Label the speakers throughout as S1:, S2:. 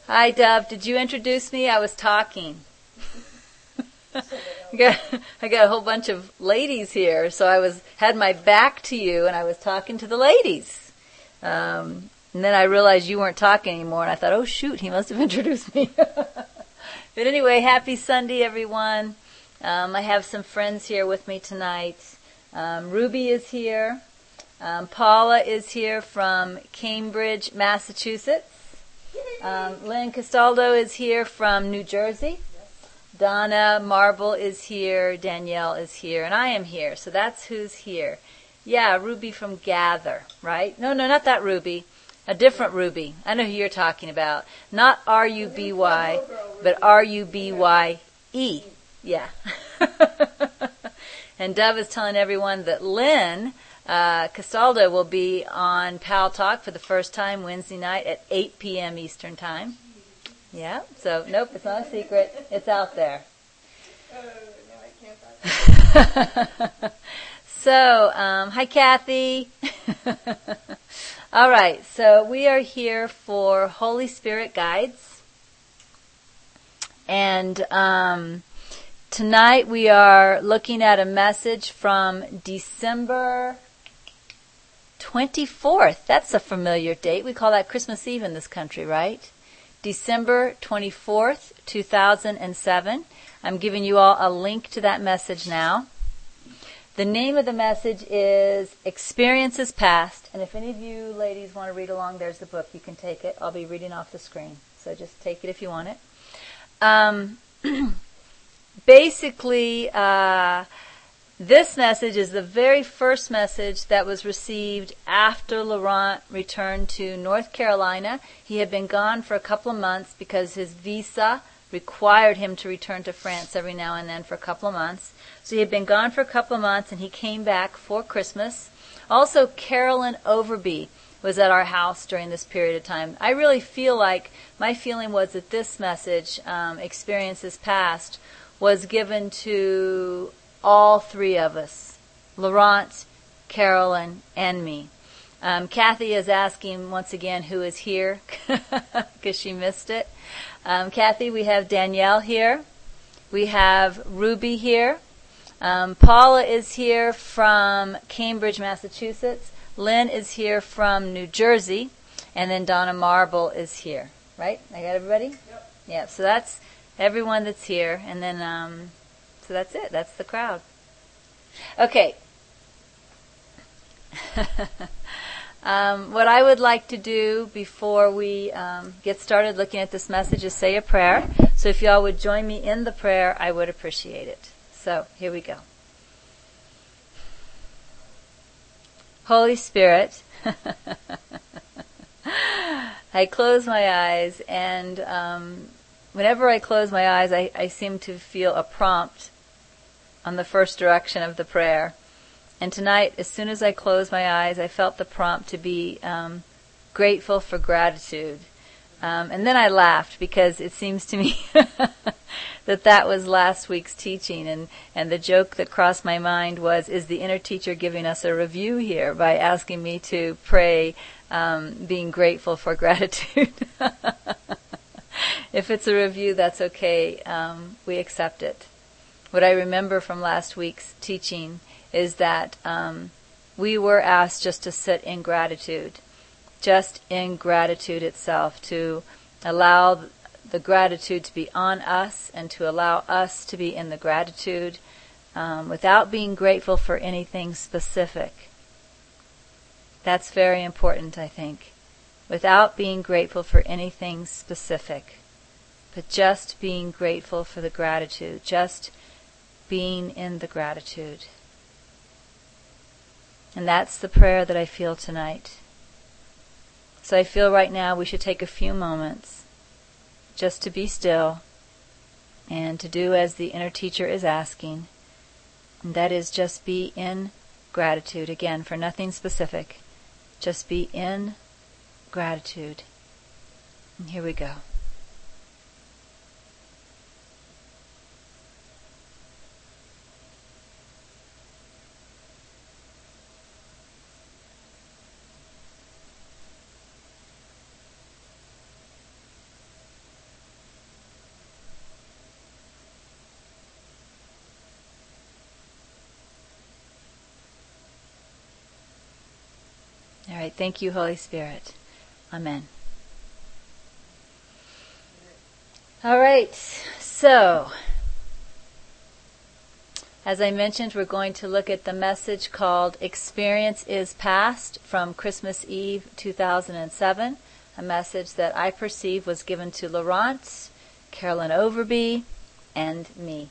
S1: Hi, Dove. Did you introduce me? I was talking. I got a whole bunch of ladies here, so I had my back to you, and I was talking to the ladies. And then I realized you weren't talking anymore, and I thought, oh shoot, he must have introduced me. But anyway, happy Sunday, everyone. I have some friends here with me tonight. Ruby is here. Paula is here from Cambridge, Massachusetts. Lynn Castaldo is here from New Jersey. Donna Marble is here. Danielle is here. And I am here. So that's who's here. Yeah, Ruby from Gather, right? No, not that Ruby. A different Ruby. I know who you're talking about. Not R-U-B-Y, but R-U-B-Y-E. Yeah. And Dove is telling everyone that Lynn Castaldo will be on Pal Talk for the first time Wednesday night at 8 p.m. Eastern Time. Yeah, so nope, it's not a secret. It's out there. No, I can't. So, hi Kathy. All right, so we are here for Holy Spirit Guides. And tonight we are looking at a message from December 24th. That's a familiar date. We call that Christmas Eve in this country, right? December 24th, 2007. I'm giving you all a link to that message now. The name of the message is Experiences Past. And if any of you ladies want to read along, there's the book. You can take it. I'll be reading off the screen. So just take it if you want it. Basically, this message is the very first message that was received after Laurent returned to North Carolina. He had been gone for a couple of months because his visa required him to return to France every now and then for a couple of months. So he had been gone for a couple of months and he came back for Christmas. Also, Carolyn Overby was at our house during this period of time. I really feel like my feeling was that this message, Experiences Past, was given to all three of us, Laurent, Carolyn, and me. Kathy is asking once again who is here because she missed it. Kathy, we have Danielle here. We have Ruby here. Paula is here from Cambridge, Massachusetts. Lynn is here from New Jersey. And then Donna Marble is here. Right? I got everybody? Yep. Yeah, so that's everyone that's here. And then, so that's it. That's the crowd. Okay. What I would like to do before we get started looking at this message is say a prayer. So if y'all would join me in the prayer, I would appreciate it. So here we go. Holy Spirit, I close my eyes, and whenever I close my eyes, I seem to feel a prompt on the first direction of the prayer. And tonight, as soon as I closed my eyes, I felt the prompt to be grateful for gratitude. And then I laughed because it seems to me that was last week's teaching. And the joke that crossed my mind was, is the inner teacher giving us a review here by asking me to pray being grateful for gratitude? If it's a review, that's okay. We accept it. What I remember from last week's teaching is that we were asked just to sit in gratitude, just in gratitude itself, to allow the gratitude to be on us and to allow us to be in the gratitude without being grateful for anything specific. That's very important, I think. Without being grateful for anything specific, but just being grateful for the gratitude, just being in the gratitude. And that's the prayer that I feel tonight. So I feel right now we should take a few moments just to be still and to do as the inner teacher is asking. And that is just be in gratitude. Again, for nothing specific. Just be in gratitude. And here we go. right. Thank you, Holy Spirit. Amen. All right. So, as I mentioned, we're going to look at the message called Experience is Past from Christmas Eve 2007, a message that I perceive was given to Laurent, Carolyn Overby, and me.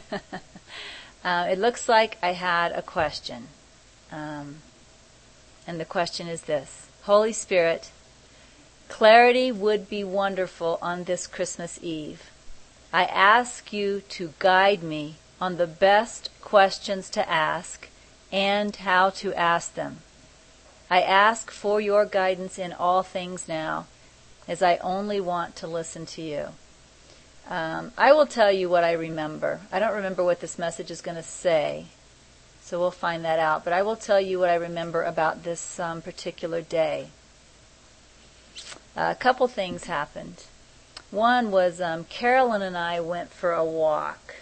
S1: It looks like I had a question. And the question is this: Holy Spirit, clarity would be wonderful on this Christmas Eve. I ask you to guide me on the best questions to ask and how to ask them. I ask for your guidance in all things now, as I only want to listen to you. I will tell you what I remember. I don't remember what this message is going to say, so we'll find that out. But I will tell you what I remember about this particular day. A couple things happened. One was Carolyn and I went for a walk.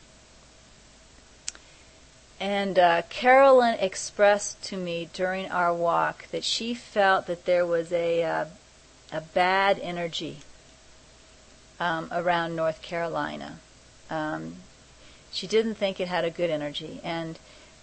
S1: And Carolyn expressed to me during our walk that she felt that there was a bad energy around North Carolina. She didn't think it had a good energy. And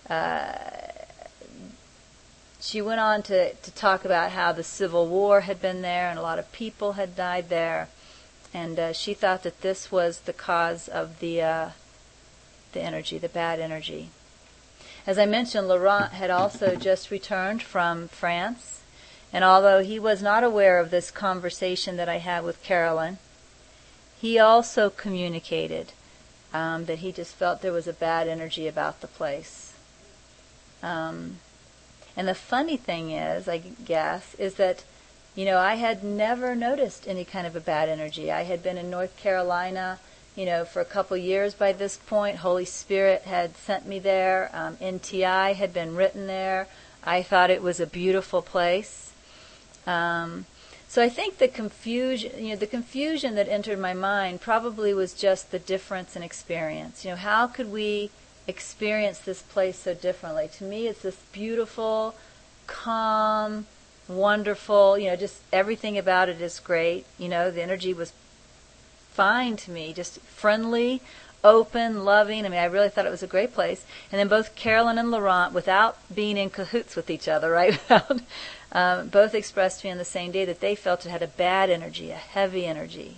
S1: she went on to talk about how the Civil War had been there and a lot of people had died there. And she thought that this was the cause of the energy, the bad energy. As I mentioned, Laurent had also just returned from France, and although he was not aware of this conversation that I had with Carolyn, he also communicated that he just felt there was a bad energy about the place. And the funny thing is, I guess, is that, I had never noticed any kind of a bad energy. I had been in North Carolina for a couple years by this point. Holy Spirit had sent me there. NTI had been written there. I thought it was a beautiful place. So I think the confusion that entered my mind probably was just the difference in experience. How could we experience this place so differently? To me, it's this beautiful, calm, wonderful, just everything about it is great. The energy was fine to me, just friendly, open, loving. I really thought it was a great place. And then both Carolyn and Laurent, without being in cahoots with each other, right, both expressed to me on the same day that they felt it had a bad energy, a heavy energy,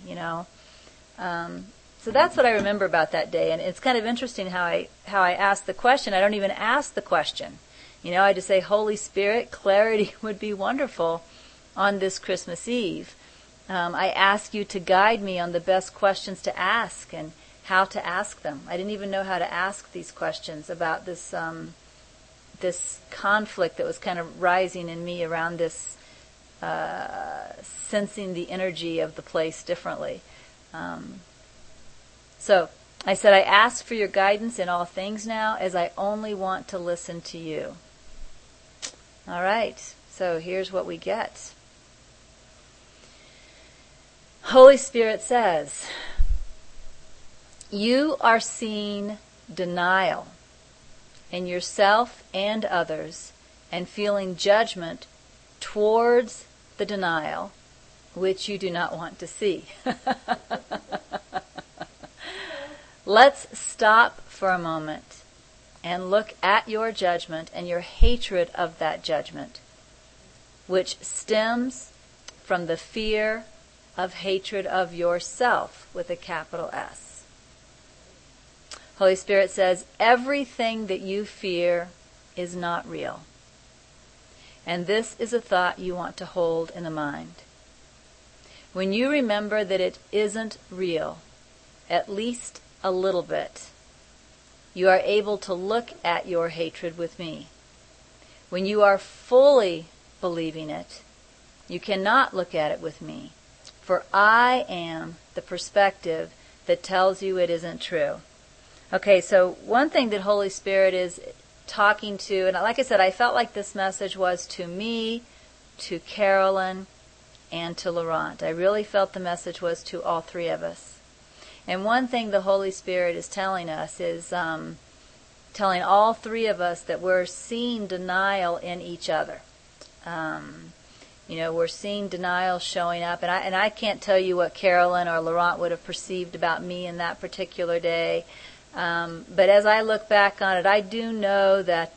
S1: So that's what I remember about that day. And it's kind of interesting how I asked the question. I don't even ask the question. I just say, Holy Spirit, clarity would be wonderful on this Christmas Eve. I ask you to guide me on the best questions to ask and how to ask them. I didn't even know how to ask these questions about this this conflict that was kind of rising in me around this sensing the energy of the place differently. So I said, I ask for your guidance in all things now, as I only want to listen to you. All right, so here's what we get. Holy Spirit says, you are seeing denial in yourself and others and feeling judgment towards the denial, which you do not want to see. Let's stop for a moment and look at your judgment and your hatred of that judgment, which stems from the fear of hatred of yourself with a capital S. Holy Spirit says, everything that you fear is not real. And this is a thought you want to hold in the mind. When you remember that it isn't real, at least a little bit, you are able to look at your hatred with me. When you are fully believing it, you cannot look at it with me, for I am the perspective that tells you it isn't true. Okay, so one thing that Holy Spirit is talking to, and like I said, I felt like this message was to me, to Carolyn, and to Laurent. I really felt the message was to all three of us. And one thing the Holy Spirit is telling us is telling all three of us that we're seeing denial in each other. We're seeing denial showing up, and I can't tell you what Carolyn or Laurent would have perceived about me in that particular day. But as I look back on it, I do know that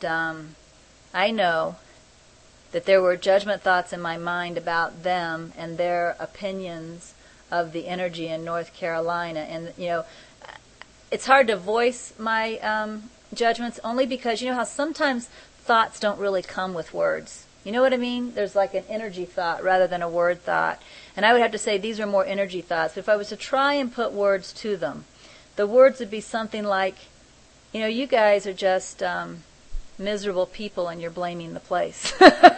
S1: there were judgment thoughts in my mind about them and their opinions of the energy in North Carolina. And, it's hard to voice my judgments only because you know how sometimes thoughts don't really come with words. You know what I mean? There's like an energy thought rather than a word thought. And I would have to say these are more energy thoughts. But if I was to try and put words to them, the words would be something like, you guys are just miserable people and you're blaming the place.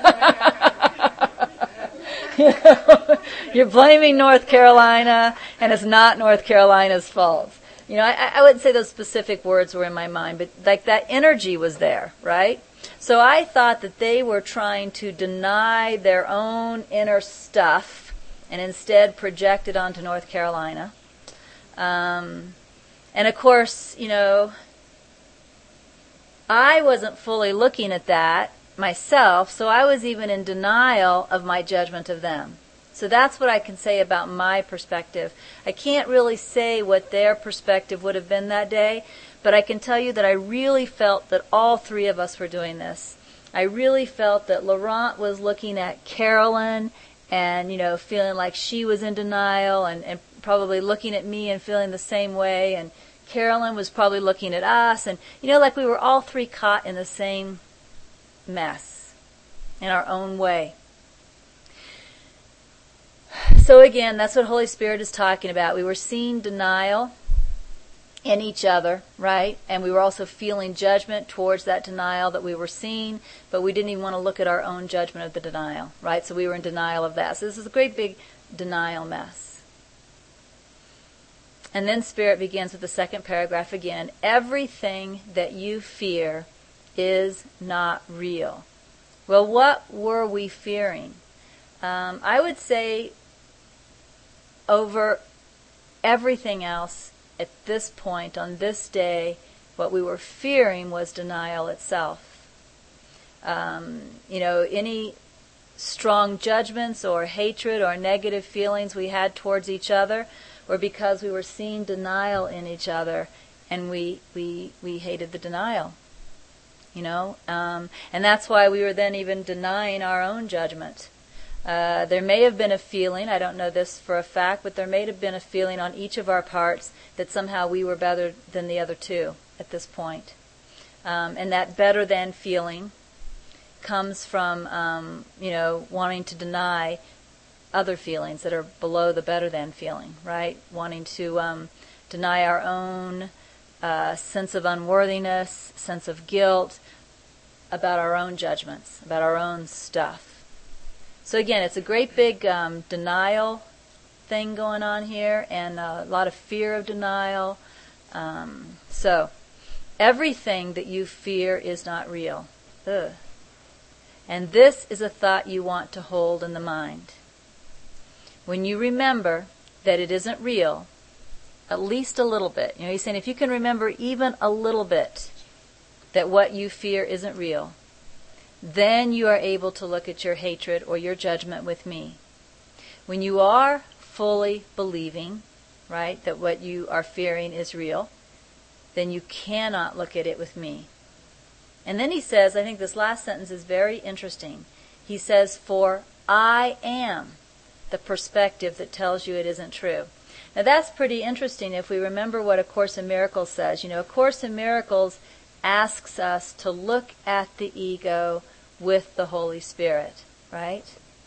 S1: You're blaming North Carolina and it's not North Carolina's fault. I wouldn't say those specific words were in my mind, but like that energy was there, right? So I thought that they were trying to deny their own inner stuff and instead project it onto North Carolina. And of course, I wasn't fully looking at that myself, so I was even in denial of my judgment of them. So that's what I can say about my perspective. I can't really say what their perspective would have been that day, but I can tell you that I really felt that all three of us were doing this. I really felt that Laurent was looking at Carolyn and, feeling like she was in denial and probably looking at me and feeling the same way. And Carolyn was probably looking at us. And, like we were all three caught in the same mess in our own way. So again, that's what Holy Spirit is talking about. We were seeing denial in each other, right? And we were also feeling judgment towards that denial that we were seeing, but we didn't even want to look at our own judgment of the denial, right? So we were in denial of that. So this is a great big denial mess. And then Spirit begins with the second paragraph again. Everything that you fear is not real. Well, what were we fearing? I would say over everything else at this point, on this day, what we were fearing was denial itself. Any strong judgments or hatred or negative feelings we had towards each other were because we were seeing denial in each other, and we hated the denial. And that's why we were then even denying our own judgment. There may have been a feeling, I don't know this for a fact, but there may have been a feeling on each of our parts that somehow we were better than the other two at this point. And that better than feeling comes from, wanting to deny other feelings that are below the better than feeling, right? Wanting to deny our own sense of unworthiness, sense of guilt about our own judgments, about our own stuff. So again, it's a great big denial thing going on here, and a lot of fear of denial. So everything that you fear is not real. Ugh. And this is a thought you want to hold in the mind. When you remember that it isn't real, at least a little bit. He's saying if you can remember even a little bit that what you fear isn't real, then you are able to look at your hatred or your judgment with me. When you are fully believing, right, that what you are fearing is real, then you cannot look at it with me. And then he says, I think this last sentence is very interesting. He says, for I am the perspective that tells you it isn't true. Now that's pretty interesting if we remember what A Course in Miracles says. A Course in Miracles asks us to look at the ego with the Holy Spirit, right?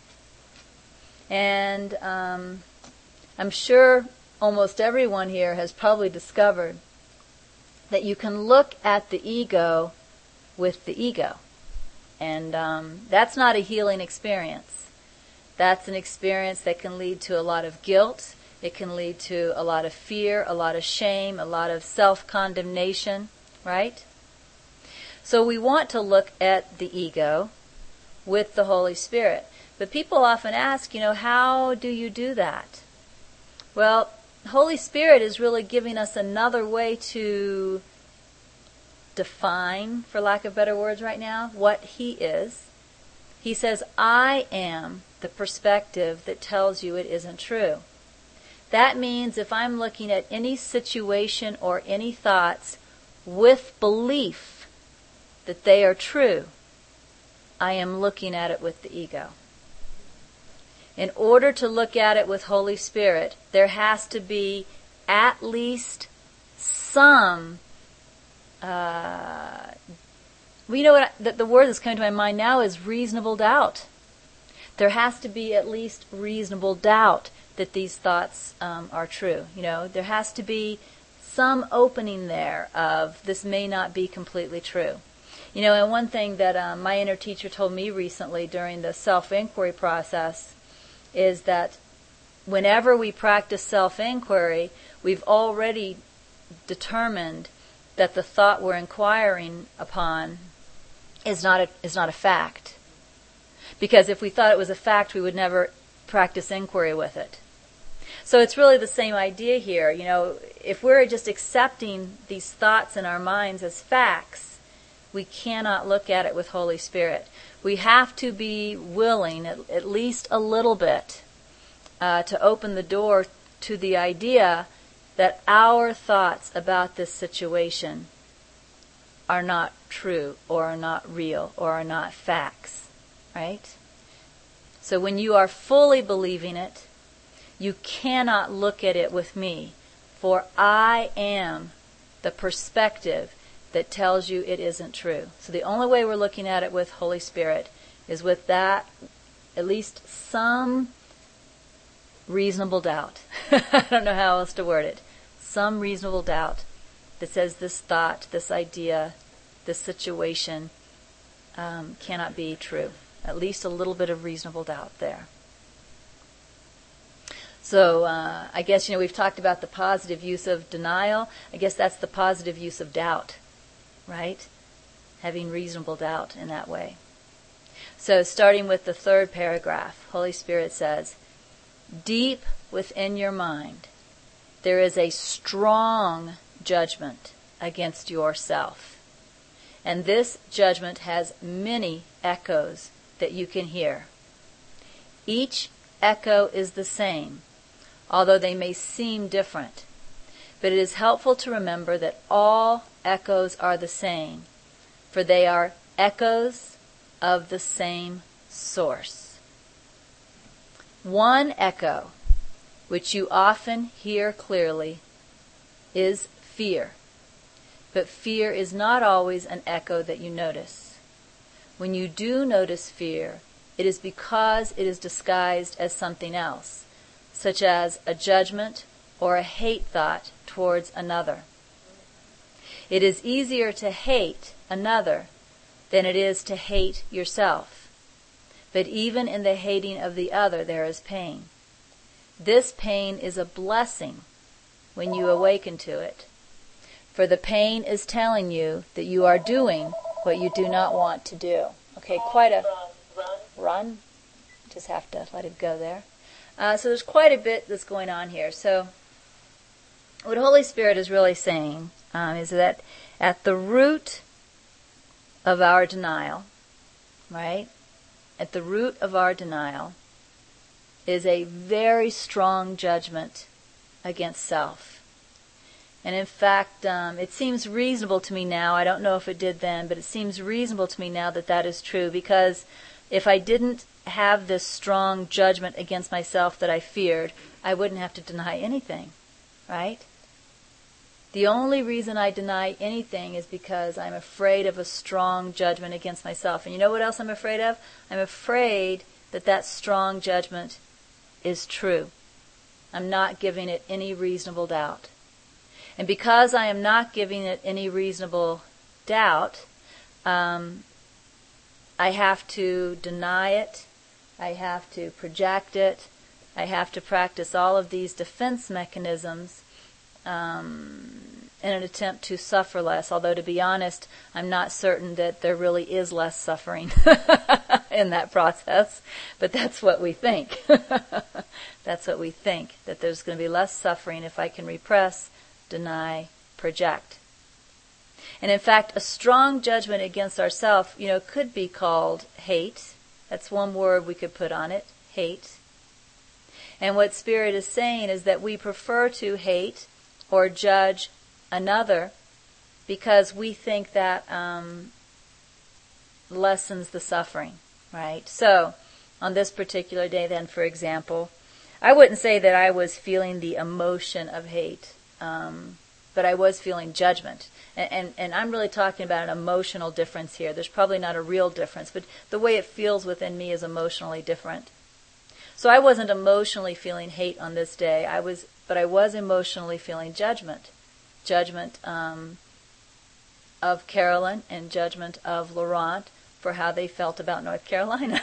S1: And I'm sure almost everyone here has probably discovered that you can look at the ego with the ego. And that's not a healing experience. That's an experience that can lead to a lot of guilt. It can lead to a lot of fear, a lot of shame, a lot of self-condemnation, right? So we want to look at the ego with the Holy Spirit. But people often ask, how do you do that? Well, Holy Spirit is really giving us another way to define, for lack of better words right now, what He is. He says, I am the perspective that tells you it isn't true. That means if I'm looking at any situation or any thoughts with belief that they are true, I am looking at it with the ego. In order to look at it with Holy Spirit, there has to be at least some, the word that's coming to my mind now is reasonable doubt. There has to be at least reasonable doubt that these thoughts are true. There has to be some opening there of this may not be completely true. And one thing that my inner teacher told me recently during the self-inquiry process is that whenever we practice self-inquiry, we've already determined that the thought we're inquiring upon is not a fact. Because if we thought it was a fact, we would never practice inquiry with it. So it's really the same idea here. If we're just accepting these thoughts in our minds as facts, we cannot look at it with Holy Spirit. We have to be willing, at least a little bit, to open the door to the idea that our thoughts about this situation are not true, or are not real, or are not facts. Right? So when you are fully believing it, you cannot look at it with me, for I am the perspective that tells you it isn't true. So the only way we're looking at it with Holy Spirit is with that, at least some reasonable doubt. I don't know how else to word it. Some reasonable doubt that says this thought, this idea, this situation cannot be true. At least a little bit of reasonable doubt there. So I guess, we've talked about the positive use of denial. I guess that's the positive use of doubt, right? Having reasonable doubt in that way. So starting with the third paragraph, Holy Spirit says, deep within your mind, there is a strong judgment against yourself. And this judgment has many echoes that you can hear. Each echo is the same, although they may seem different. But it is helpful to remember that all echoes are the same, for they are echoes of the same source. One echo, which you often hear clearly, is fear. But fear is not always an echo that you notice. When you do notice fear, it is because it is disguised as something else, such as a judgment or a hate thought towards another. It is easier to hate another than it is to hate yourself. But even in the hating of the other, there is pain. This pain is a blessing when you awaken to it. For the pain is telling you that you are doing what you do not want to do. Okay, quite a run. Just have to let it go there. So there's quite a bit that's going on here. So what Holy Spirit is really saying is that at the root of our denial, right? At the root of our denial is a very strong judgment against self. And in fact, it seems reasonable to me now, I don't know if it did then, but it seems reasonable to me now that that is true, because if I didn't have this strong judgment against myself that I feared, I wouldn't have to deny anything, right? The only reason I deny anything is because I'm afraid of a strong judgment against myself. And you know what else I'm afraid of? I'm afraid that that strong judgment is true. I'm not giving it any reasonable doubt. And because I am not giving it any reasonable doubt, I have to deny it, I have to project it, I have to practice all of these defense mechanisms in an attempt to suffer less. Although, to be honest, I'm not certain that there really is less suffering in that process. But that's what we think. That's what we think, that there's going to be less suffering if I can repress, deny, project. And in fact, a strong judgment against ourselves, could be called hate. That's one word we could put on it, hate. And what Spirit is saying is that we prefer to hate or judge another because we think that lessens the suffering, right? So, on this particular day then, for example, I wouldn't say that I was feeling the emotion of hate, but I was feeling judgment. And I'm really talking about an emotional difference here. There's probably not a real difference, but the way it feels within me is emotionally different. So I wasn't emotionally feeling hate on this day. But I was emotionally feeling judgment. Judgment of Carolyn and judgment of Laurent for how they felt about North Carolina.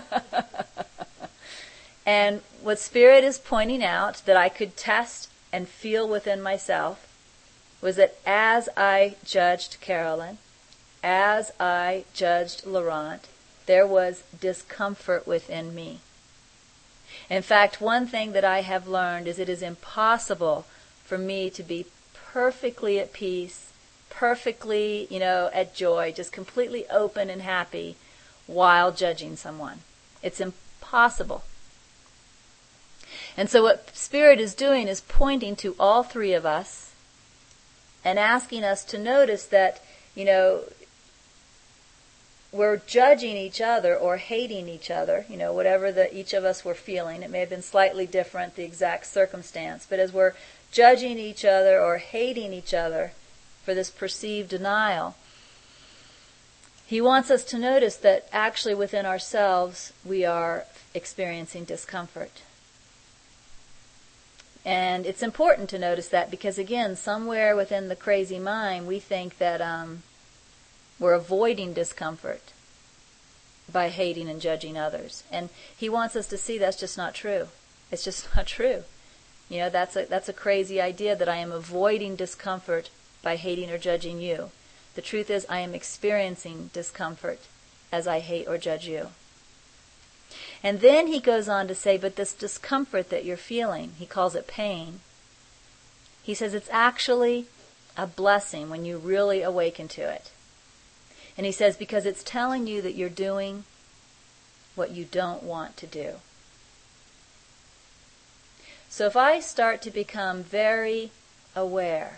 S1: And what Spirit is pointing out that I could test and feel within myself was that as I judged Carolyn, as I judged Laurent, there was discomfort within me. In fact, one thing that I have learned is it is impossible for me to be perfectly at peace, perfectly, at joy, just completely open and happy while judging someone. It's impossible. And so what Spirit is doing is pointing to all three of us and asking us to notice that, we're judging each other or hating each other, whatever each of us were feeling. It may have been slightly different, the exact circumstance. But as we're judging each other or hating each other for this perceived denial, He wants us to notice that actually within ourselves we are experiencing discomfort. And it's important to notice that because, again, somewhere within the crazy mind we think that we're avoiding discomfort by hating and judging others. And He wants us to see that's just not true. It's just not true. That's a crazy idea that I am avoiding discomfort by hating or judging you. The truth is I am experiencing discomfort as I hate or judge you. And then He goes on to say, but this discomfort that you're feeling, He calls it pain. He says it's actually a blessing when you really awaken to it. And He says, because it's telling you that you're doing what you don't want to do. So if I start to become very aware,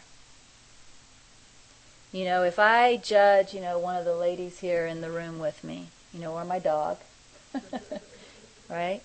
S1: if I judge, one of the ladies here in the room with me, or my dog, right?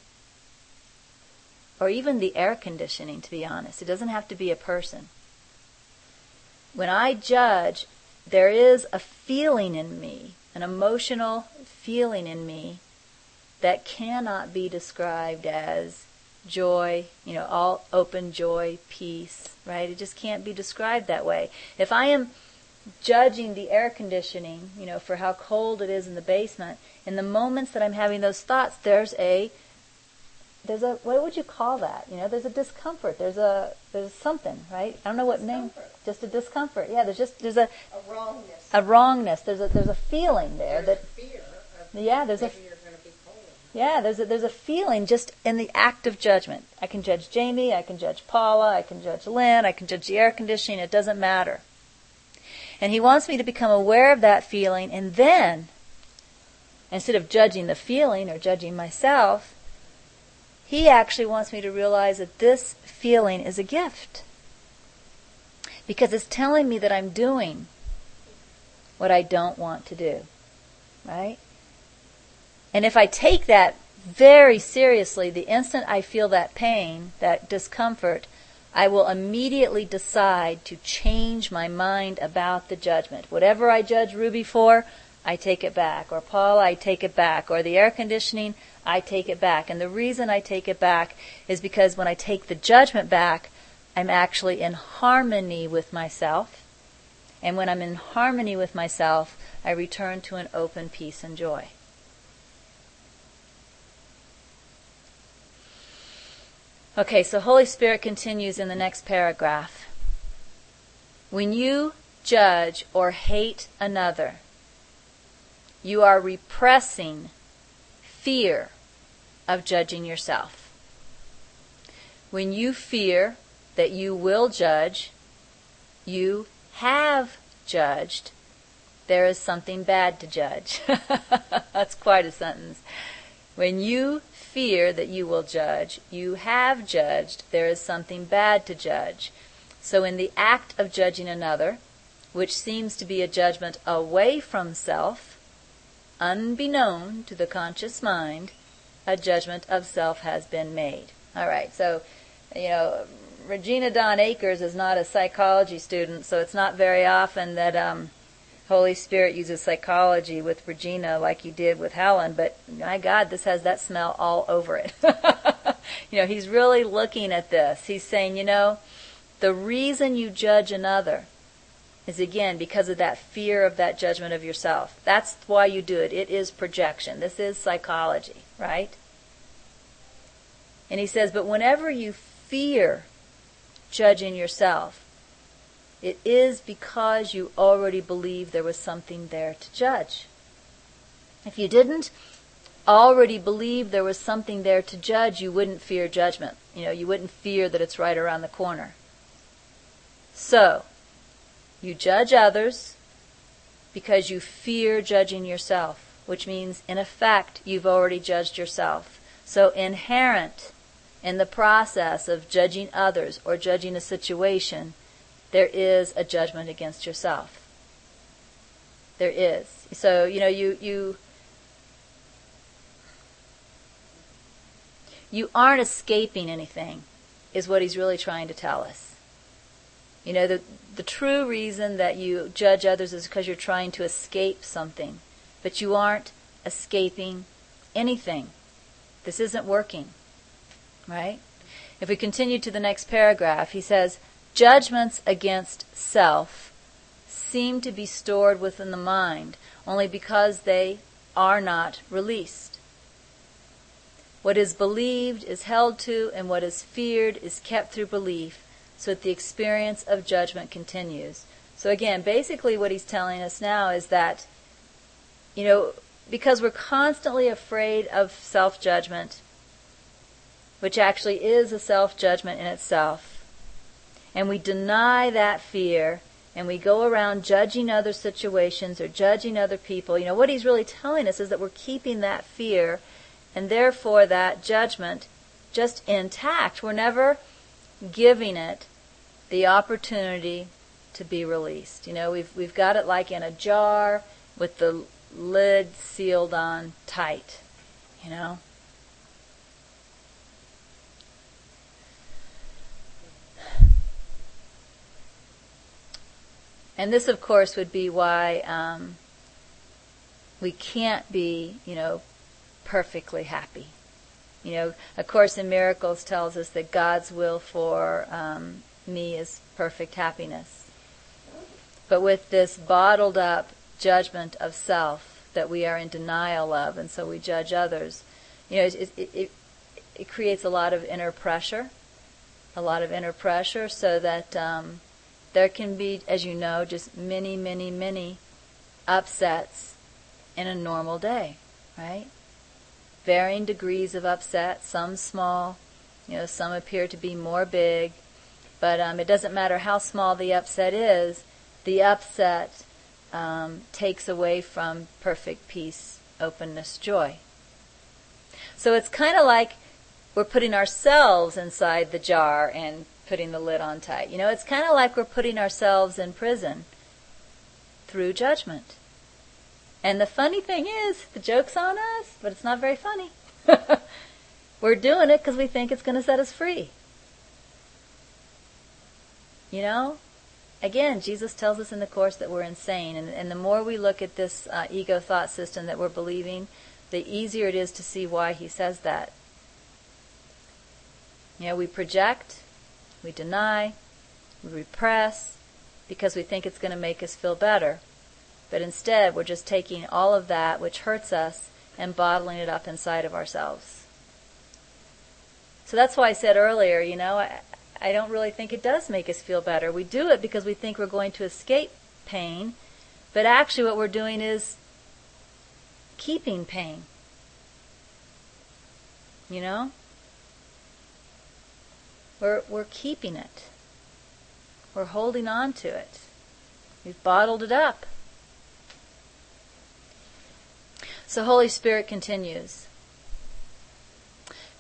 S1: Or even the air conditioning, to be honest. It doesn't have to be a person. When I judge, there is a feeling in me, an emotional feeling in me that cannot be described as joy, all open joy, peace, right? It just can't be described that way. If I am judging the air conditioning, for how cold it is in the basement, in the moments that I'm having those thoughts, there's a what would you call that? There's a discomfort. There's something, right? I don't know what name. Just a discomfort. Yeah, there's a wrongness. A wrongness. There's a feeling there that
S2: fear.
S1: There's a there's a feeling just in the act of judgment. I can judge Jamie, I can judge Paula, I can judge Lynn, I can judge the air conditioning. It doesn't matter. And He wants me to become aware of that feeling, and then instead of judging the feeling or judging myself, He actually wants me to realize that this feeling is a gift. Because it's telling me that I'm doing what I don't want to do. Right? And if I take that very seriously, the instant I feel that pain, that discomfort, I will immediately decide to change my mind about the judgment. Whatever I judge Ruby for, I take it back. Or Paul, I take it back. Or the air conditioning, I take it back. And the reason I take it back is because when I take the judgment back, I'm actually in harmony with myself. And when I'm in harmony with myself, I return to an open peace and joy. Okay, so Holy Spirit continues in the next paragraph. When you judge or hate another, you are repressing fear of judging yourself. When you fear that you will judge, you have judged, there is something bad to judge. That's quite a sentence. When you fear that you will judge, you have judged. There is something bad to judge. So in the act of judging another, which seems to be a judgment away from self, unbeknown to the conscious mind, a judgment of self has been made. All right, so, Regina Dawn Akers is not a psychology student, so it's not very often that Holy Spirit uses psychology with Regina like he did with Helen, but my God, this has that smell all over it. He's really looking at this. He's saying, the reason you judge another is, again, because of that fear of that judgment of yourself. That's why you do it. It is projection. This is psychology, right? And he says, but whenever you fear judging yourself, it is because you already believe there was something there to judge. If you didn't already believe there was something there to judge, you wouldn't fear judgment. You wouldn't fear that it's right around the corner. So, you judge others because you fear judging yourself, which means, in effect, you've already judged yourself. So inherent in the process of judging others or judging a situation, there is a judgment against yourself. There is. So, you aren't escaping anything, is what he's really trying to tell us. The true reason that you judge others is because you're trying to escape something. But you aren't escaping anything. This isn't working. Right? If we continue to the next paragraph, he says, judgments against self seem to be stored within the mind only because they are not released. What is believed is held to, and what is feared is kept through belief, so that the experience of judgment continues. So again, basically what he's telling us now is that, because we're constantly afraid of self-judgment, which actually is a self-judgment in itself, and we deny that fear, and we go around judging other situations or judging other people, what he's really telling us is that we're keeping that fear, and therefore that judgment just intact. We're never giving it the opportunity to be released. We've got it like in a jar with the lid sealed on tight. And this, of course, would be why we can't be, perfectly happy. A Course in Miracles tells us that God's will for me is perfect happiness. But with this bottled up judgment of self that we are in denial of, and so we judge others, it creates a lot of inner pressure, so that there can be, as you know, just many, many, many upsets in a normal day, right? Varying degrees of upset, some small, some appear to be more big, but it doesn't matter how small the upset is, the upset takes away from perfect peace, openness, joy. So it's kind of like we're putting ourselves inside the jar and putting the lid on tight. It's kind of like we're putting ourselves in prison through judgment. And the funny thing is, the joke's on us, but it's not very funny. We're doing it because we think it's going to set us free. Again, Jesus tells us in the Course that we're insane. And the more we look at this ego thought system that we're believing, the easier it is to see why he says that. We project, we deny, we repress, because we think it's going to make us feel better. But instead, we're just taking all of that which hurts us and bottling it up inside of ourselves. So that's why I said earlier, I don't really think it does make us feel better. We do it because we think we're going to escape pain, but actually what we're doing is keeping pain. We're keeping it. We're holding on to it. We've bottled it up. So Holy Spirit continues.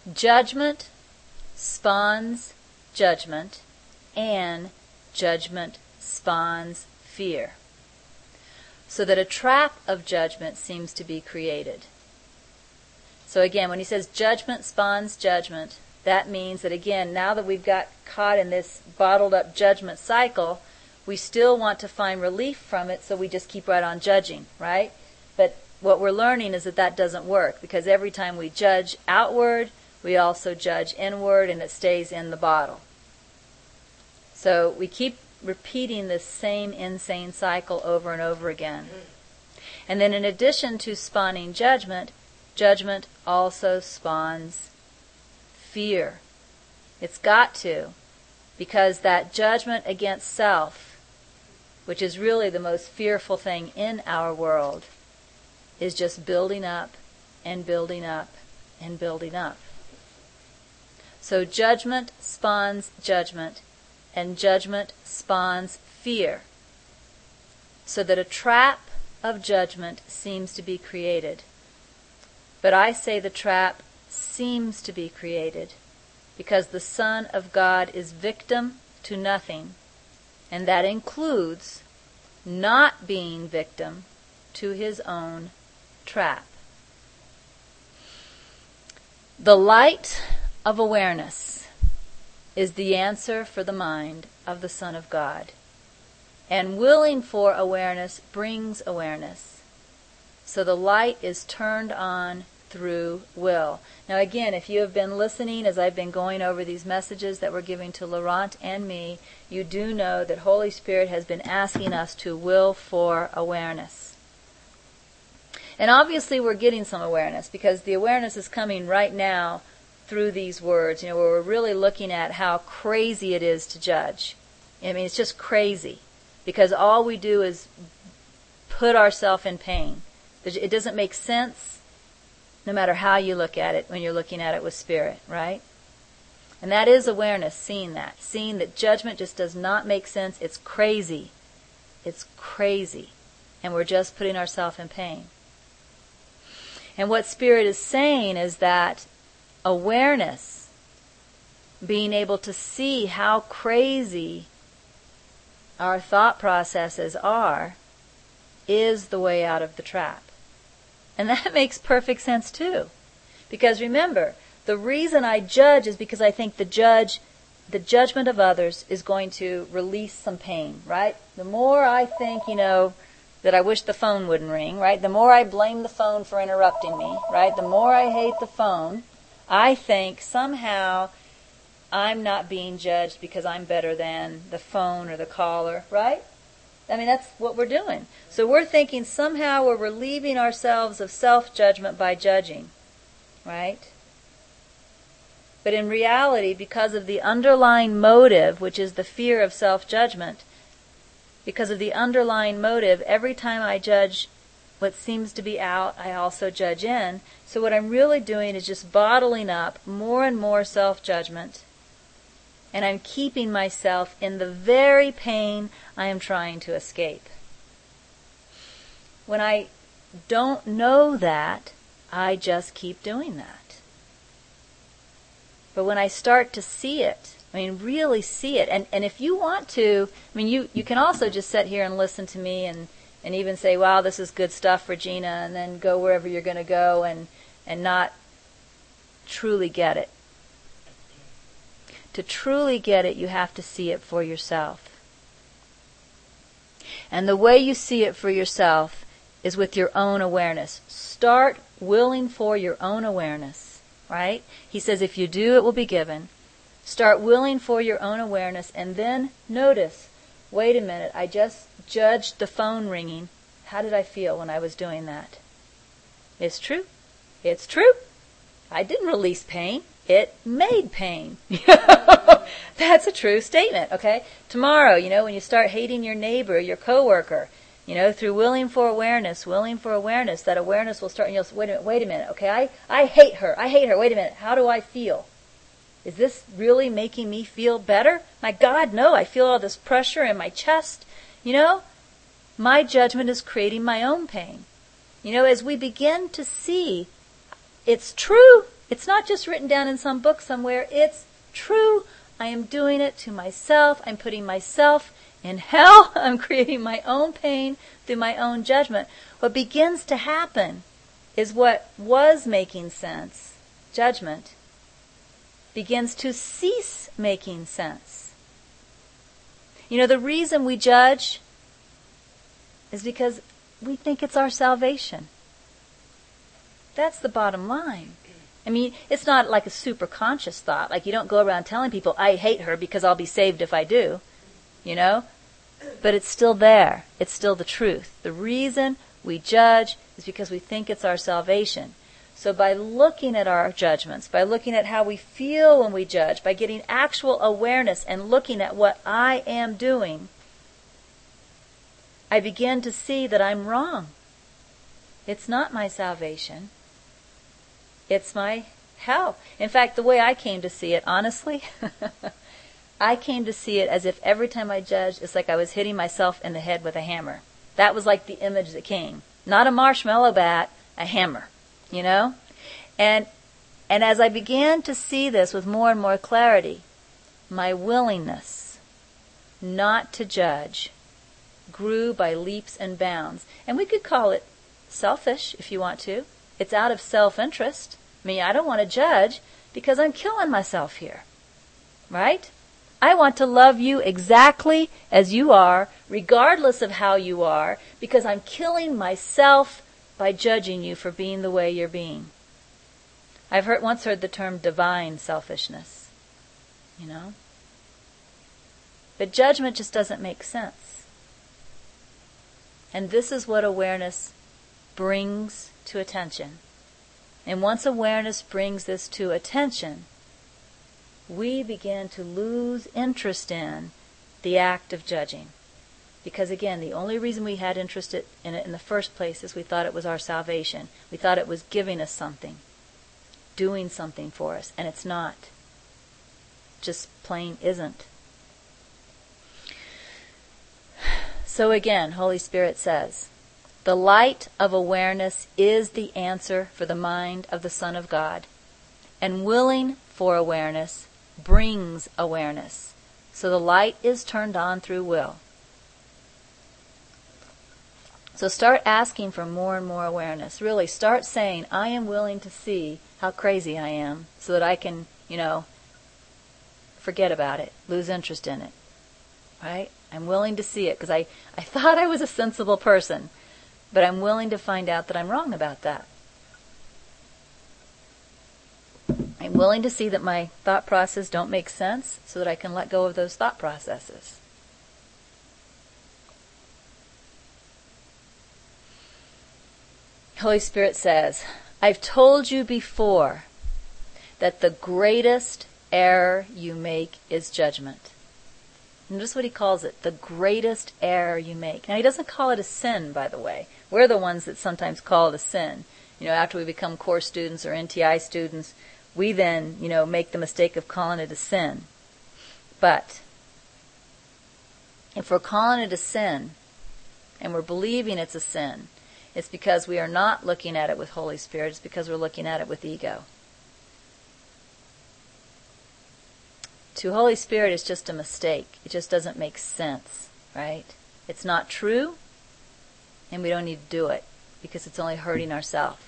S1: Judgment spawns judgment, and judgment spawns fear. So that a trap of judgment seems to be created. So again, when he says judgment spawns judgment, that means that again, now that we've got caught in this bottled up judgment cycle, we still want to find relief from it, so we just keep right on judging, right? But what we're learning is that that doesn't work, because every time we judge outward, we also judge inward, and it stays in the bottle. So we keep repeating this same insane cycle over and over again. And then in addition to spawning judgment, judgment also spawns fear. It's got to, because that judgment against self, which is really the most fearful thing in our world, is just building up and building up and building up. So judgment spawns judgment, and judgment spawns fear, so that a trap of judgment seems to be created. But I say the trap seems to be created, because the Son of God is victim to nothing, and that includes not being victim to his own trap. The light of awareness is the answer for the mind of the Son of God. And willing for awareness brings awareness. So the light is turned on through will. Now again, if you have been listening as I've been going over these messages that we're giving to Laurent and me, you do know that Holy Spirit has been asking us to will for awareness. And obviously we're getting some awareness, because the awareness is coming right now through these words, where we're really looking at how crazy it is to judge. I mean, it's just crazy, because all we do is put ourselves in pain. It doesn't make sense, no matter how you look at it, when you're looking at it with spirit, right? And that is awareness, seeing that judgment just does not make sense. It's crazy. It's crazy. And we're just putting ourselves in pain. And what Spirit is saying is that awareness, being able to see how crazy our thought processes are, is the way out of the trap. And that makes perfect sense too. Because remember, the reason I judge is because I think the judgment of others is going to release some pain, right? The more I think, that I wish the phone wouldn't ring, right? The more I blame the phone for interrupting me, right? The more I hate the phone, I think somehow I'm not being judged because I'm better than the phone or the caller, right? I mean, that's what we're doing. So we're thinking somehow we're relieving ourselves of self-judgment by judging, right? But in reality, because of the underlying motive, which is the fear of self-judgment, because of the underlying motive, every time I judge what seems to be out, I also judge in. So what I'm really doing is just bottling up more and more self-judgment, and I'm keeping myself in the very pain I am trying to escape. When I don't know that, I just keep doing that. But when I start to see it, really see it, and if you want to, you can also just sit here and listen to me and even say, wow, this is good stuff, Regina, and then go wherever you're going to go and not truly get it. To truly get it, you have to see it for yourself. And the way you see it for yourself is with your own awareness. Start willing for your own awareness, right? He says if you do, it will be given. Start willing for your own awareness, and then notice, wait a minute, I just judged the phone ringing. How did I feel when I was doing that? It's true. It's true. I didn't release pain. It made pain. That's a true statement, okay? Tomorrow, when you start hating your neighbor, your coworker, through willing for awareness, that awareness will start, and you'll say, wait a minute, okay? I hate her. Wait a minute. How do I feel? Is this really making me feel better? My God, no. I feel all this pressure in my chest. My judgment is creating my own pain. As we begin to see, it's true. It's not just written down in some book somewhere. It's true. I am doing it to myself. I'm putting myself in hell. I'm creating my own pain through my own judgment. What begins to happen is what was making sense, judgment, begins to cease making sense. You know, the reason we judge is because we think it's our salvation. That's the bottom line. I mean, it's not like a super conscious thought. Like, you don't go around telling people, I hate her because I'll be saved if I do. You know? But it's still there. It's still the truth. The reason we judge is because we think it's our salvation. So by looking at our judgments, by looking at how we feel when we judge, by getting actual awareness and looking at what I am doing, I begin to see that I'm wrong. It's not my salvation. It's my hell. In fact, the way I came to see it, honestly, I came to see it as if every time I judged, it's like I was hitting myself in the head with a hammer. That was like the image that came. Not a marshmallow bat, a hammer, you know? And as I began to see this with more and more clarity, my willingness not to judge grew by leaps and bounds. And we could call it selfish if you want to. It's out of self-interest. I mean, I don't want to judge because I'm killing myself here. Right? I want to love you exactly as you are, regardless of how you are, because I'm killing myself by judging you for being the way you're being. I've once heard the term divine selfishness. You know? But judgment just doesn't make sense. And this is what awareness brings to attention. And once awareness brings this to attention, we begin to lose interest in the act of judging. Because again, the only reason we had interest in it in the first place is we thought it was our salvation. We thought it was giving us something, doing something for us, and it's not. Just plain isn't. So again, Holy Spirit says, the light of awareness is the answer for the mind of the Son of God. And willing for awareness brings awareness. So the light is turned on through will. So start asking for more and more awareness. Really start saying, I am willing to see how crazy I am so that I can, forget about it, lose interest in it. Right? I'm willing to see it because I thought I was a sensible person. But I'm willing to find out that I'm wrong about that. I'm willing to see that my thought processes don't make sense so that I can let go of those thought processes. Holy Spirit says, I've told you before that the greatest error you make is judgment. Notice what he calls it, the greatest error you make. Now, he doesn't call it a sin, by the way. We're the ones that sometimes call it a sin. After we become core students or NTI students, we then, make the mistake of calling it a sin. But if we're calling it a sin and we're believing it's a sin, it's because we are not looking at it with Holy Spirit. It's because we're looking at it with ego. To Holy Spirit, it's just a mistake. It just doesn't make sense, right? It's not true, and we don't need to do it because it's only hurting ourselves.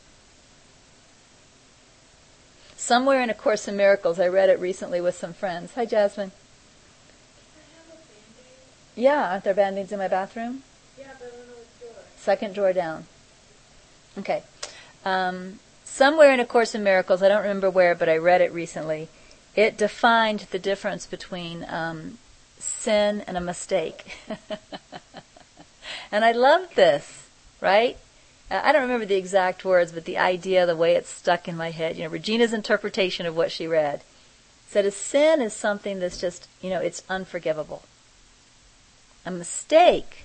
S1: Somewhere in A Course in Miracles, I read it recently with some friends. Hi, Jasmine.
S2: I have a Band-Aid.
S1: Yeah, aren't there Band-Aids in my bathroom?
S2: Yeah, but I don't know which drawer.
S1: Second drawer down. Okay. Somewhere in A Course in Miracles, I don't remember where, but I read it recently. It defined the difference between sin and a mistake. And I love this, right? I don't remember the exact words, but the idea, the way it's stuck in my head. Regina's interpretation of what she read said a sin is something that's just, it's unforgivable. A mistake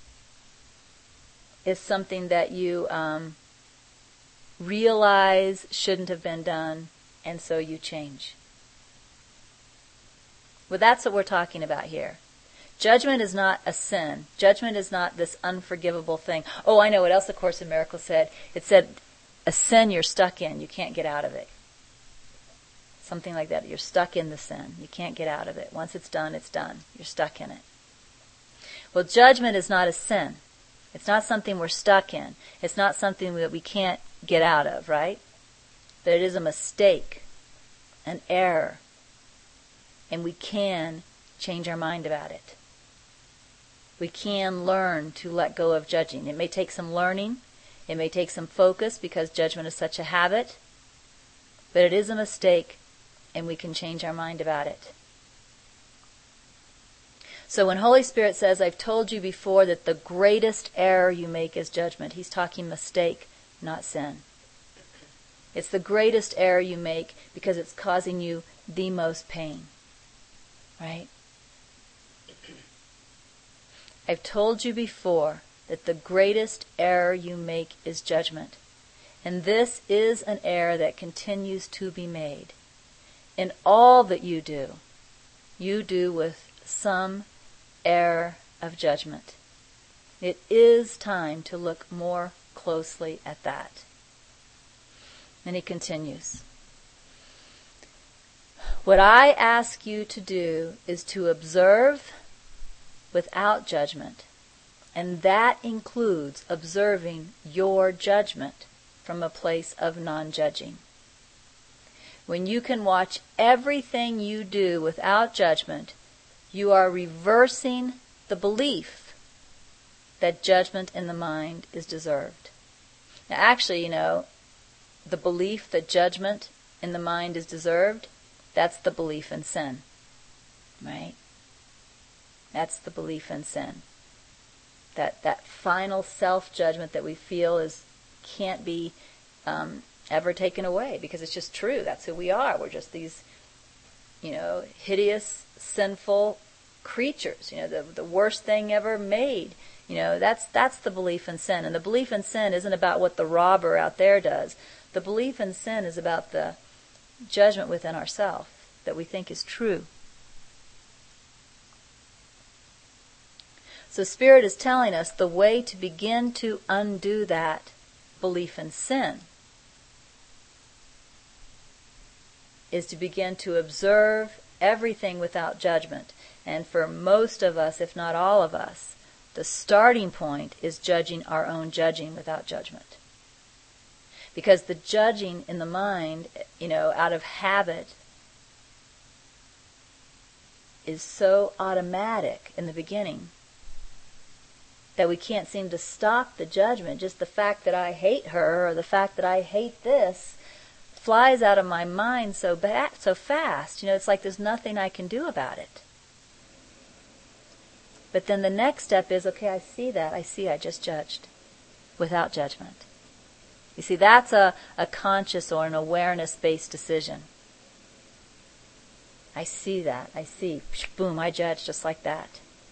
S1: is something that you realize shouldn't have been done, and so you change. Well, that's what we're talking about here. Judgment is not a sin. Judgment is not this unforgivable thing. Oh, I know what else A Course in Miracles said. It said, a sin you're stuck in. You can't get out of it. Something like that. You're stuck in the sin. You can't get out of it. Once it's done, it's done. You're stuck in it. Well, judgment is not a sin. It's not something we're stuck in. It's not something that we can't get out of, right? But it is a mistake, an error, and we can change our mind about it. We can learn to let go of judging. It may take some learning. It may take some focus because judgment is such a habit. But it is a mistake, and we can change our mind about it. So when Holy Spirit says, I've told you before that the greatest error you make is judgment, he's talking mistake, not sin. It's the greatest error you make because it's causing you the most pain. Right? I've told you before that the greatest error you make is judgment. And this is an error that continues to be made. In all that you do with some error of judgment. It is time to look more closely at that. And he continues. What I ask you to do is to observe without judgment, and that includes observing your judgment from a place of non-judging. When you can watch everything you do without judgment, you are reversing the belief that judgment in the mind is deserved. Now actually, the belief that judgment in the mind is deserved, that's the belief in sin. Right? That's the belief in sin. That final self-judgment that we feel can't be ever taken away because it's just true. That's who we are. We're just these, hideous, sinful creatures. The worst thing ever made. That's the belief in sin. And the belief in sin isn't about what the robber out there does. The belief in sin is about the judgment within ourselves that we think is true. So Spirit is telling us the way to begin to undo that belief in sin is to begin to observe everything without judgment. And for most of us, if not all of us, the starting point is judging our own judging without judgment. Because the judging in the mind, out of habit, is so automatic in the beginning that we can't seem to stop the judgment. Just the fact that I hate her or the fact that I hate this flies out of my mind so fast. It's like there's nothing I can do about it. But then the next step is, okay, I see that. I just judged without judgment. You see, that's a conscious or an awareness-based decision. I see that. I see. Boom, I judge just like that.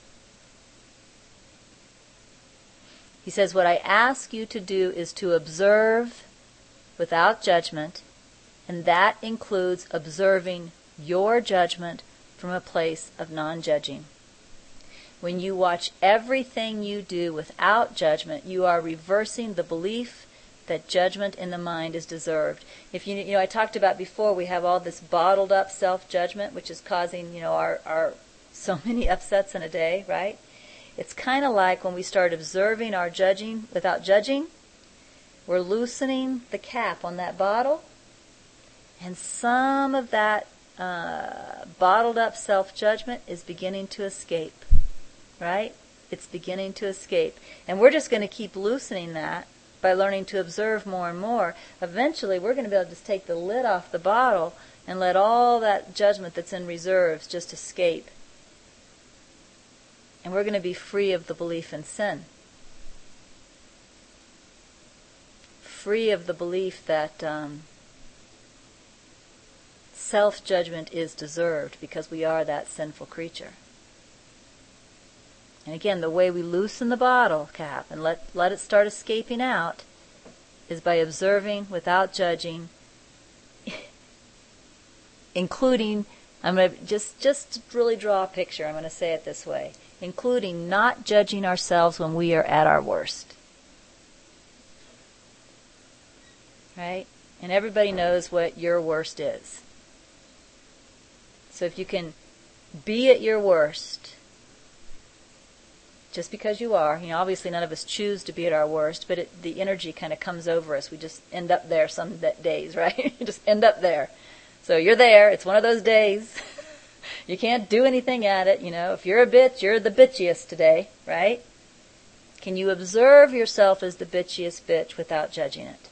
S1: He says, what I ask you to do is to observe without judgment, and that includes observing your judgment from a place of non-judging. When you watch everything you do without judgment, you are reversing the belief that judgment in the mind is deserved. If I talked about before, we have all this bottled up self-judgment, which is causing, our so many upsets in a day, right? It's kind of like when we start observing our judging without judging, we're loosening the cap on that bottle, and some of that bottled up self-judgment is beginning to escape, right? It's beginning to escape. And we're just going to keep loosening that by learning to observe more and more. Eventually, we're going to be able to just take the lid off the bottle and let all that judgment that's in reserves just escape. And we're going to be free of the belief in sin. Free of the belief that self-judgment is deserved because we are that sinful creature. And again, the way we loosen the bottle cap and let it start escaping out is by observing without judging, including, I'm going to just really draw a picture, I'm going to say it this way, including not judging ourselves when we are at our worst. Right? And everybody knows what your worst is. So if you can be at your worst, just because you are, obviously none of us choose to be at our worst, but the energy kind of comes over us. We just end up there some days, right? You just end up there. So you're there. It's one of those days. You can't do anything at it. If you're a bitch, you're the bitchiest today, right? Can you observe yourself as the bitchiest bitch without judging it?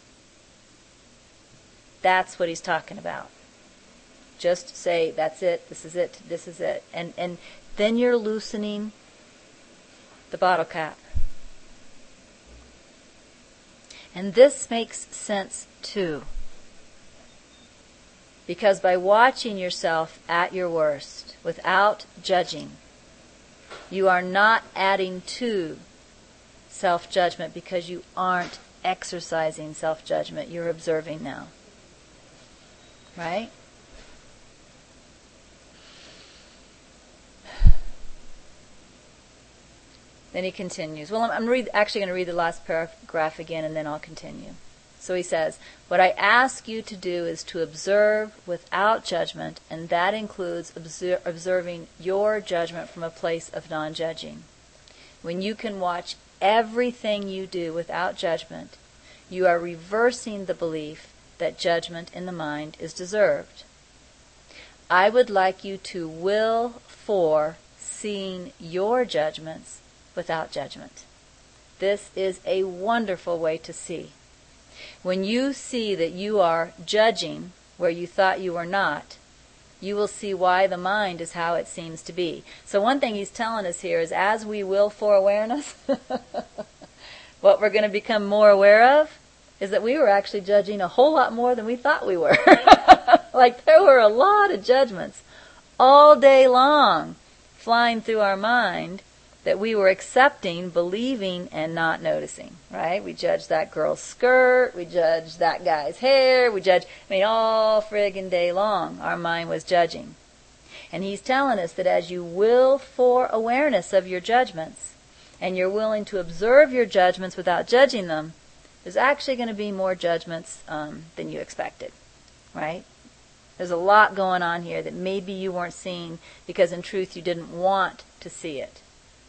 S1: That's what he's talking about. Just say, that's it, this is it, this is it. And then you're loosening the bottle cap. And this makes sense too. Because by watching yourself at your worst, without judging, you are not adding to self-judgment because you aren't exercising self-judgment. You're observing now. Right? Then he continues. Well, I'm actually going to read the last paragraph again and then I'll continue. So he says, what I ask you to do is to observe without judgment, and that includes observing your judgment from a place of non-judging. When you can watch everything you do without judgment, you are reversing the belief that judgment in the mind is deserved. I would like you to will for seeing your judgments without judgment. This is a wonderful way to see. When you see that you are judging where you thought you were not, you will see why the mind is how it seems to be. So one thing he's telling us here is as we will for awareness, what we're going to become more aware of is that we were actually judging a whole lot more than we thought we were. Like there were a lot of judgments all day long flying through our mind that we were accepting, believing, and not noticing, right? We judged that girl's skirt, we judged that guy's hair, all friggin' day long our mind was judging. And he's telling us that as you will for awareness of your judgments, and you're willing to observe your judgments without judging them, there's actually going to be more judgments than you expected, right? There's a lot going on here that maybe you weren't seeing because in truth you didn't want to see it.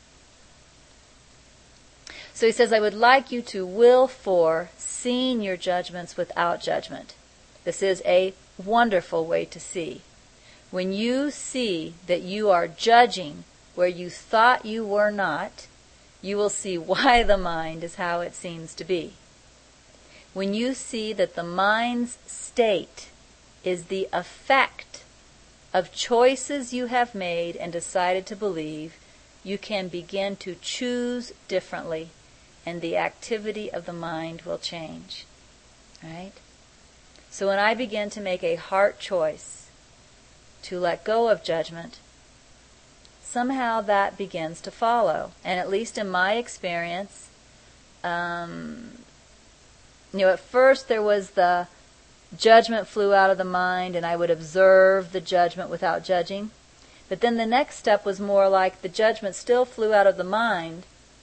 S1: So he says, I would like you to will for seeing your judgments without judgment. This is a wonderful way to see. When you see that you are judging where you thought you were not, you will see why the mind is how it seems to be. When you see that the mind's state is the effect of choices you have made and decided to believe, you can begin to choose differently, and the activity of the mind will change. Right? So when I begin to make a heart choice to let go of judgment, somehow that begins to follow. And at least in my experience, at first there was the judgment flew out of the mind and I would observe the judgment without judging. But then the next step was more like the judgment still flew out of the mind,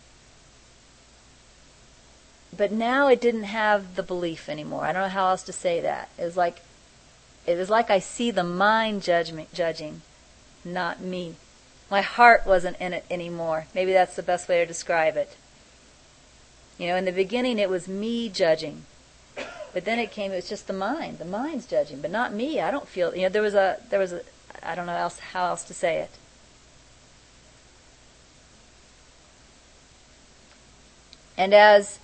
S1: but now it didn't have the belief anymore. I don't know how else to say that. It was like I see the mind judging, not me. My heart wasn't in it anymore. Maybe that's the best way to describe it. In the beginning it was me judging. But then it was just the mind. The mind's judging, but not me. I don't feel, there was a, I don't know how else to say it. And as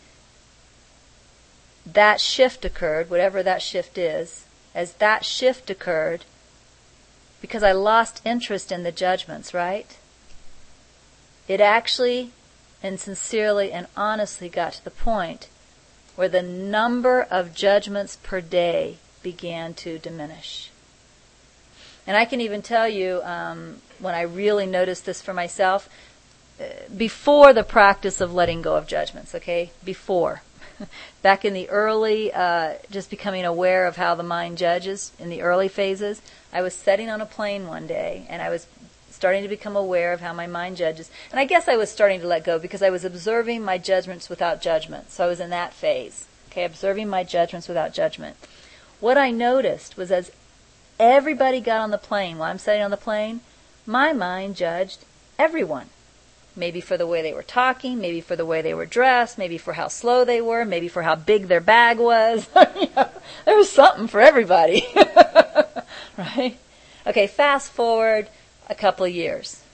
S1: that shift occurred, whatever that shift is, as that shift occurred, because I lost interest in the judgments, right? It actually and sincerely and honestly got to the point where the number of judgments per day began to diminish. And I can even tell you, when I really noticed this for myself, before the practice of letting go of judgments, okay? Before. Back in the early, just becoming aware of how the mind judges in the early phases, I was sitting on a plane one day and I was starting to become aware of how my mind judges. And I guess I was starting to let go because I was observing my judgments without judgment. So I was in that phase, okay, observing my judgments without judgment. What I noticed was as everybody got on the plane, while I'm sitting on the plane, my mind judged everyone. Maybe for the way they were talking, maybe for the way they were dressed, maybe for how slow they were, maybe for how big their bag was. There was something for everybody. Right? Okay, fast forward a couple of years.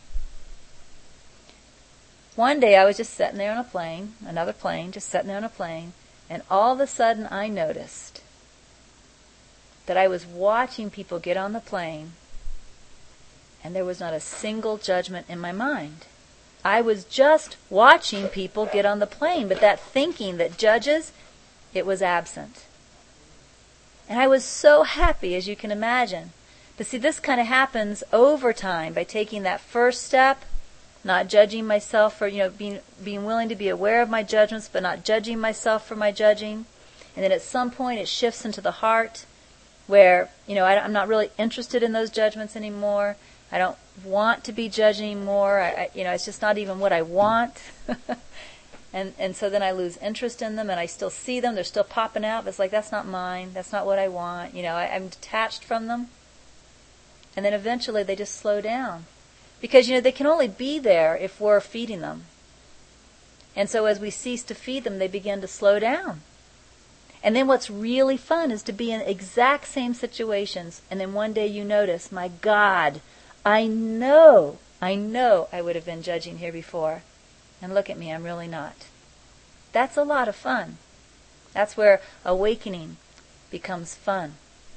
S1: One day I was just sitting there on a plane, another plane, just sitting there on a plane, and all of a sudden I noticed that I was watching people get on the plane, and there was not a single judgment in my mind. I was just watching people get on the plane, but that thinking that judges, it was absent. And I was so happy, as you can imagine. But see, this kind of happens over time by taking that first step, not judging myself for, being willing to be aware of my judgments, but not judging myself for my judging. And then at some point it shifts into the heart where, I'm not really interested in those judgments anymore. I don't want to be judged anymore. It's just not even what I want. and so then I lose interest in them, and I still see them. They're still popping out, but it's like, that's not mine. That's not what I want. I'm detached from them. And then eventually they just slow down. Because, they can only be there if we're feeding them. And so as we cease to feed them, they begin to slow down. And then what's really fun is to be in exact same situations. And then one day you notice, my God, I know I would have been judging here before. And look at me, I'm really not. That's a lot of fun. That's where awakening becomes fun.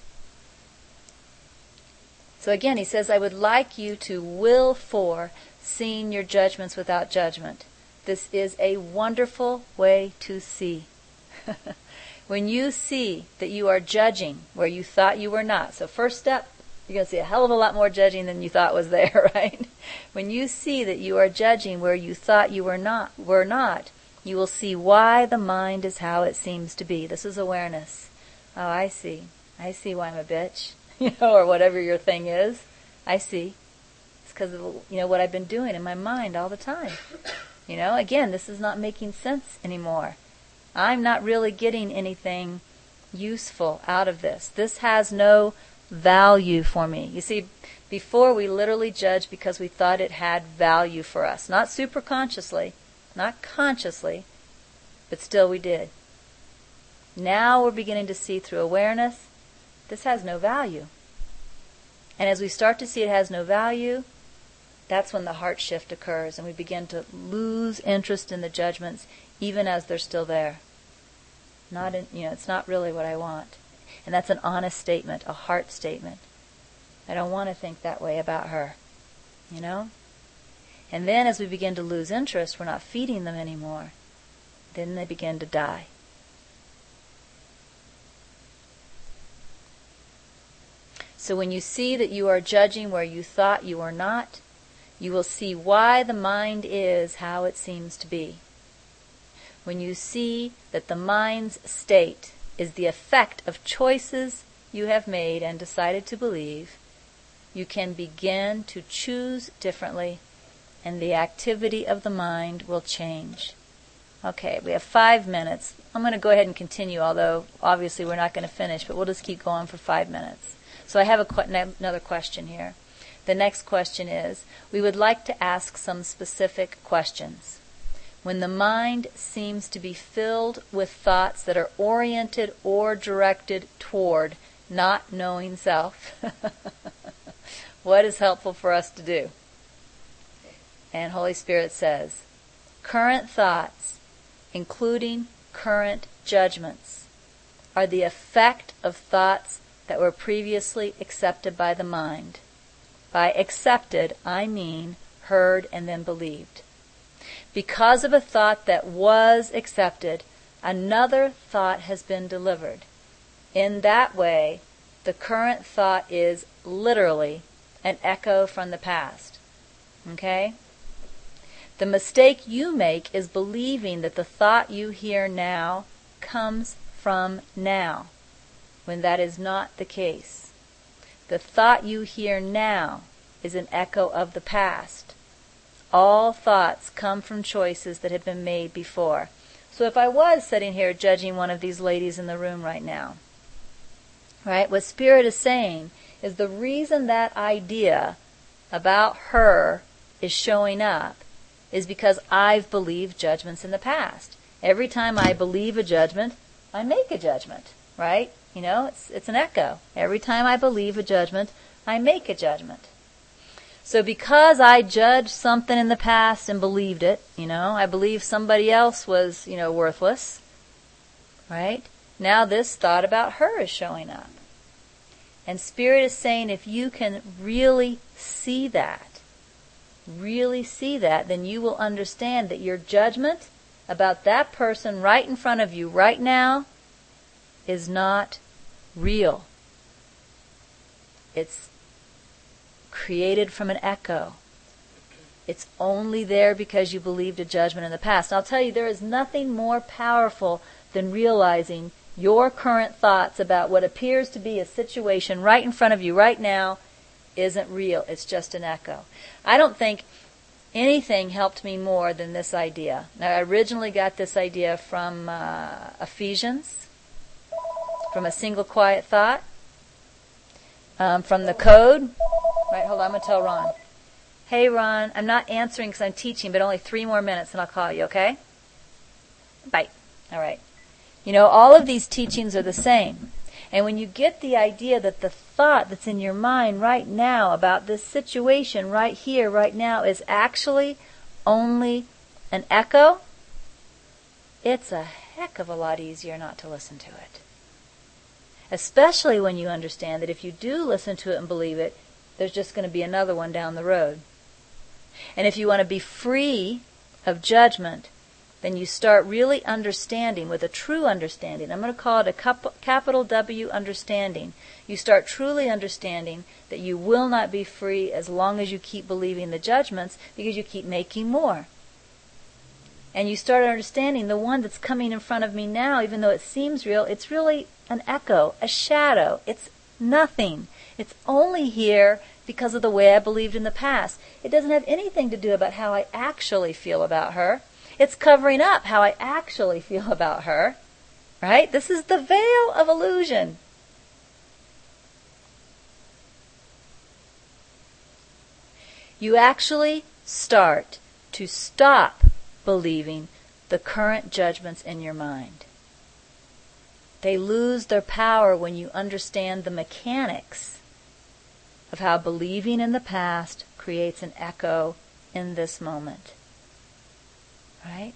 S1: So again, he says, I would like you to will for seeing your judgments without judgment. This is a wonderful way to see. When you see that you are judging where you thought you were not. So first step, you're going to see a hell of a lot more judging than you thought was there, right? When you see that you are judging where you thought you were not, you will see why the mind is how it seems to be. This is awareness. Oh, I see. I see why I'm a bitch, or whatever your thing is. I see. It's because of, what I've been doing in my mind all the time. Again, this is not making sense anymore. I'm not really getting anything useful out of this. This has no value for me. You see, before we literally judged because we thought it had value for us. Not super consciously, not consciously, but still we did. Now we're beginning to see through awareness, this has no value. And as we start to see it has no value, that's when the heart shift occurs and we begin to lose interest in the judgments even as they're still there. It's not really what I want. And that's an honest statement, a heart statement. I don't want to think that way about her. And then as we begin to lose interest, we're not feeding them anymore. Then they begin to die. So when you see that you are judging where you thought you were not, you will see why the mind is how it seems to be. When you see that the mind's state is the effect of choices you have made and decided to believe, you can begin to choose differently, and the activity of the mind will change. Okay, we have 5 minutes. I'm going to go ahead and continue, although obviously we're not going to finish, but we'll just keep going for 5 minutes. So I have another question here. The next question is, we would like to ask some specific questions. When the mind seems to be filled with thoughts that are oriented or directed toward not knowing self, what is helpful for us to do? And Holy Spirit says, current thoughts, including current judgments, are the effect of thoughts that were previously accepted by the mind. By accepted, I mean heard and then believed. Because of a thought that was accepted, another thought has been delivered. In that way, the current thought is literally an echo from the past. Okay? The mistake you make is believing that the thought you hear now comes from now, when that is not the case. The thought you hear now is an echo of the past. All thoughts come from choices that have been made before. So if I was sitting here judging one of these ladies in the room right now, Right? What Spirit is saying is the reason that idea about her is showing up is because I've believed judgments in the past. Every time I believe a judgment, I make a judgment, right? It's an echo. Every time I believe a judgment, I make a judgment. So because I judged something in the past and believed it, I believe somebody else was, worthless, right? Now this thought about her is showing up. And Spirit is saying if you can really see that, then you will understand that your judgment about that person right in front of you right now is not real. It's created from an echo. It's only there because you believed a judgment in the past. And I'll tell you, there is nothing more powerful than realizing your current thoughts about what appears to be a situation right in front of you right now isn't real. It's just an echo. I don't think anything helped me more than this idea. Now, I originally got this idea from Ephesians, from a single quiet thought, from the code. Right, hold on, I'm going to tell Ron. Hey, Ron, I'm not answering because I'm teaching, but only 3 more minutes and I'll call you, okay? Bye. All right. All of these teachings are the same. And when you get the idea that the thought that's in your mind right now about this situation right here, right now, is actually only an echo, it's a heck of a lot easier not to listen to it. Especially when you understand that if you do listen to it and believe it, there's just going to be another one down the road. And if you want to be free of judgment, then you start really understanding with a true understanding. I'm going to call it a capital W understanding. You start truly understanding that you will not be free as long as you keep believing the judgments because you keep making more. And you start understanding the one that's coming in front of me now, even though it seems real, it's really an echo, a shadow. It's nothing. It's only here because of the way I believed in the past. It doesn't have anything to do about how I actually feel about her. It's covering up how I actually feel about her. Right? This is the veil of illusion. You actually start to stop believing the current judgments in your mind. They lose their power when you understand the mechanics of how believing in the past creates an echo in this moment. Right?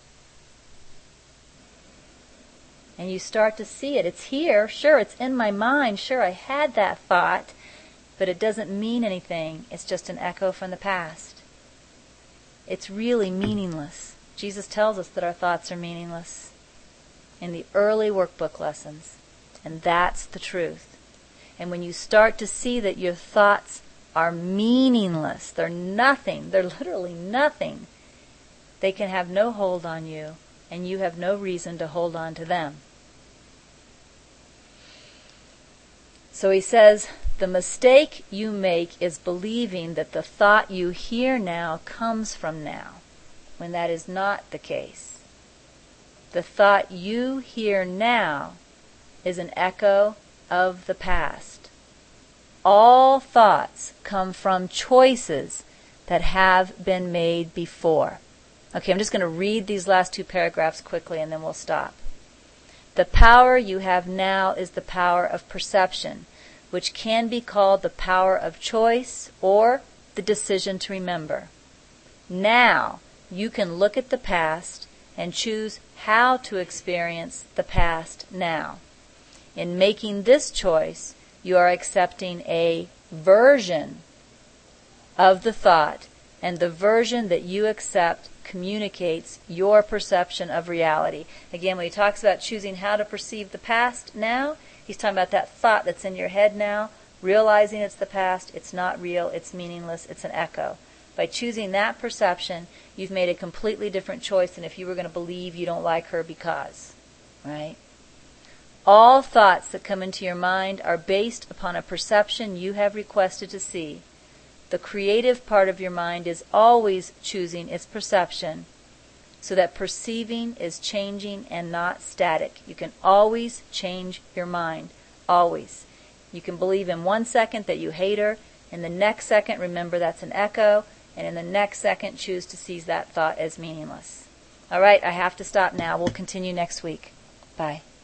S1: And you start to see it. It's here. Sure, it's in my mind. Sure, I had that thought. But it doesn't mean anything. It's just an echo from the past. It's really meaningless. Jesus tells us that our thoughts are meaningless in the early workbook lessons. And that's the truth. And when you start to see that your thoughts are meaningless, they're nothing, they're literally nothing, they can have no hold on you, and you have no reason to hold on to them. So he says, the mistake you make is believing that the thought you hear now comes from now, when that is not the case. The thought you hear now is an echo of the past. All thoughts come from choices that have been made before. Okay, I'm just going to read these last 2 paragraphs quickly and then we'll stop. The power you have now is the power of perception, which can be called the power of choice or the decision to remember. Now, you can look at the past and choose how to experience the past now. In making this choice, you are accepting a version of the thought, and the version that you accept communicates your perception of reality. Again, when he talks about choosing how to perceive the past now, he's talking about that thought that's in your head now, realizing it's the past, it's not real, it's meaningless, it's an echo. By choosing that perception, you've made a completely different choice than if you were going to believe you don't like her because. Right? All thoughts that come into your mind are based upon a perception you have requested to see. The creative part of your mind is always choosing its perception, so that perceiving is changing and not static. You can always change your mind. Always. You can believe in 1 second that you hate her. In the next second, remember that's an echo. And in the next second, choose to seize that thought as meaningless. All right, I have to stop now. We'll continue next week. Bye.